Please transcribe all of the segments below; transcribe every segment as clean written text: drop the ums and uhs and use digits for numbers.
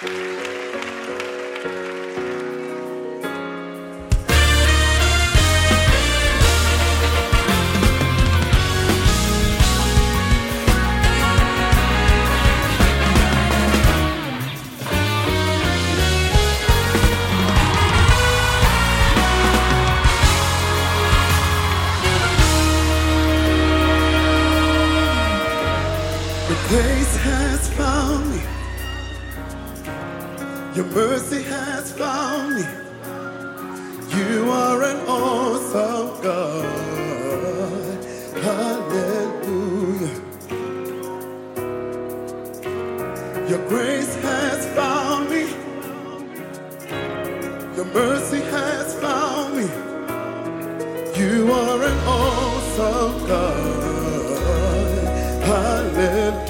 Grace has found me. Your mercy has found me. You are an awesome God. Hallelujah. Your grace has found me. Your mercy has found me. You are an awesome God. Hallelujah.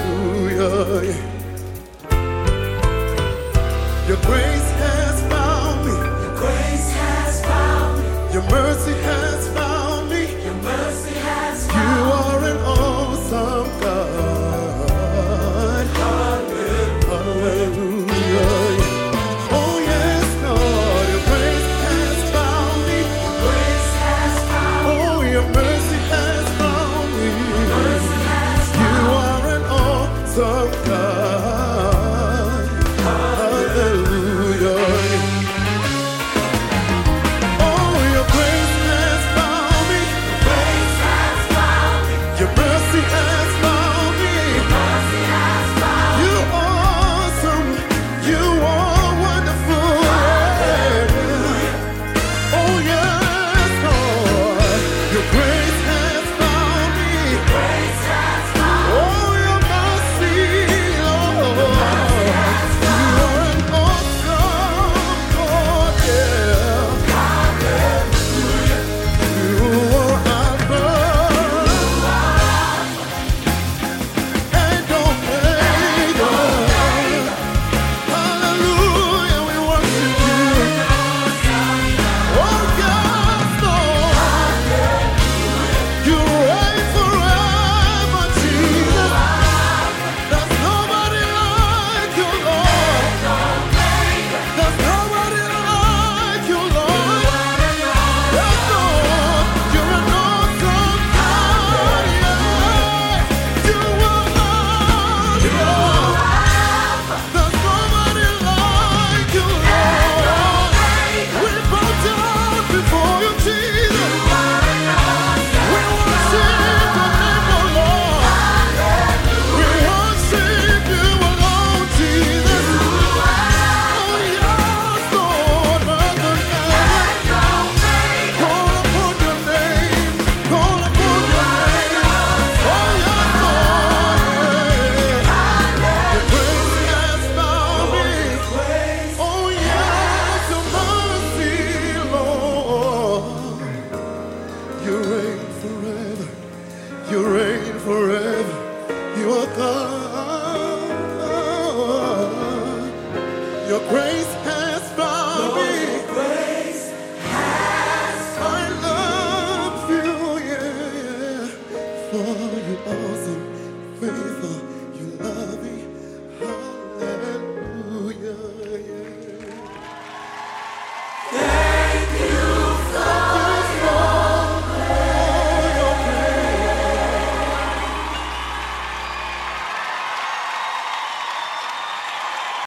Your grace has found me. Your grace has found me. Your mercy has found me. Your mercy has You found me. are an awesome God. Hallelujah. Oh yes, Lord. Your grace has found me. Your grace has found me. Oh, your mercy has found me. Mercy has You found me. are an awesome God. Hallelujah. Oh, your grace has found me. Grace has found me. Your mercy has found me. Mercy has found me. You are awesome. You are wonderful. Oh, yes, Lord. Your grace has found me. Grace has found me. Oh, your mercy, Lord. You are an awesome God, yeah. You are Alpha and Omega. Hallelujah, we worship you. Oh, yes, Lord. You reign forever, Jesus. There's nobody like you, Lord. There's nobody like you, Lord. Yes, Lord. You're an awesome God, yeah. You are Lord. There's nobody like you, Lord. We bow down before you, Jesus. We worship your name, O Lord. We worship you alone, Jesus. Oh, yes, Lord, Mother God. Call upon your name. Call upon your name. Oh, yes, Lord. Your grace has found me. Oh, yes, your mercy, Lord. You reign forever. You reign forever. You are God. Your grace